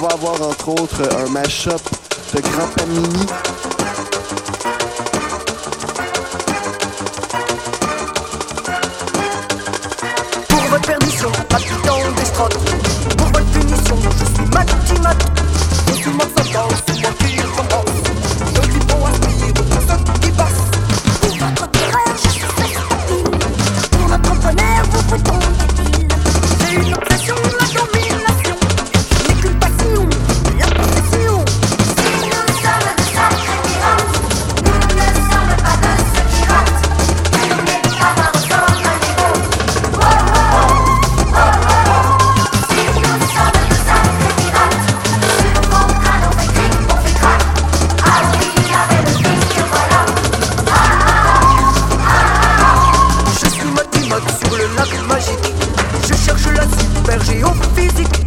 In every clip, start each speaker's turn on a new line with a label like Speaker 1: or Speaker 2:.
Speaker 1: va avoir entre autres un mash-up de Grand Panini.
Speaker 2: Pour votre permission, habitant des strotes. Pour votre punition, je suis Matimat. Je suis mort sans danse, c'est moi qui compense. Je suis bon à plier de tout ce qui passe.
Speaker 3: Pour votre terreur, je suis facile. Pour notre entrepreneur, vous vous tombez débile.
Speaker 2: J'ai une obsession, la domination. Je n'ai qu'une passion, la possession.
Speaker 3: Si nous sommes de sacrés pirates, nous ne sommes pas de ceux qui ratent. On n'est pas un ensemble à l'héros. Oh oh oh, oh oh oh. Si nous sommes de sacrés pirates, sur vos crânes on fait cric, on fait crac. Ah oui, avec le disque, voilà. Ah ah ah.
Speaker 2: Je suis Matimat sur le lac magique. Je cherche la super géophysique.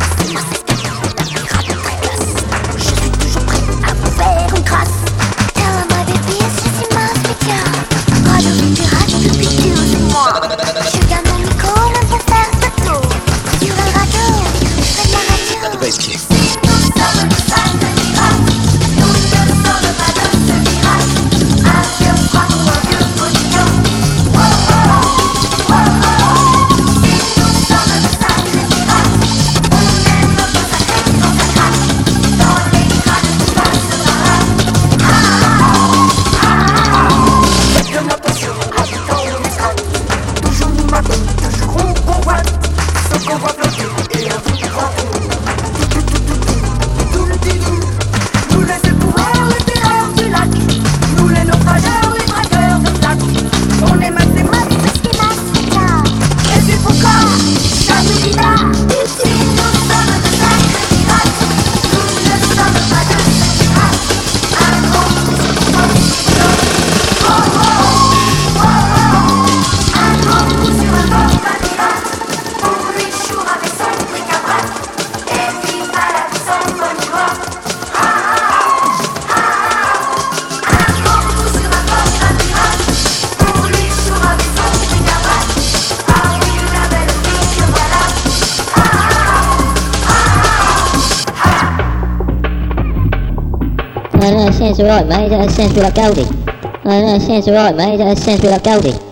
Speaker 3: Je suis toujours prêt à vous faire une crasse. Tell my baby, je suis ma spéciale. Radio du pirate, depuis que c'est moi. Je gagne mon micro, même pour faire de tour. Sur un radio, je fais de la radio. Si nous sommes de sacrés pirates, nous ne sommes pas de ceux qui ratent. Un vieux froid ou un vieux pognon. Oh oh oh, oh oh oh. Si nous sommes de sacrés pirates, on aime nos sacrés quand ça craque. Dans les crânes, tout passe par là. Ah ah ah ah.
Speaker 2: Faites de ma passion, habitant des strotes. Toujours nous matons, toujours on convoite. Ce qu'on voit flotter et un tout grand tour. Nous les épouvantes, les terreurs du lac. Nous les naufrageurs, les braqueurs de flaques. On est mathématiques,
Speaker 3: C'est ce qui m'a spécial.
Speaker 2: et c'est pourquoi jamais dit là.
Speaker 3: Si nous sommes de sacrés pirates, nous ne sommes pas de ceux qui ratent. Un gros coup sur ton pognon. Oh oh oh, oh oh oh. Un gros coup sur un copain pirate. Pour lui chour avec son bric-à-brac. Et vive à la vie son pognon. Ah ah ah ah. Un gros coup sur un copain pirate. Pour lui chour avec son bric-à-brac. Ah oui, la belle fille que voilà.
Speaker 4: Sense right, mate. Sense like Goldie. Sense right, mate. Sense like Goldie.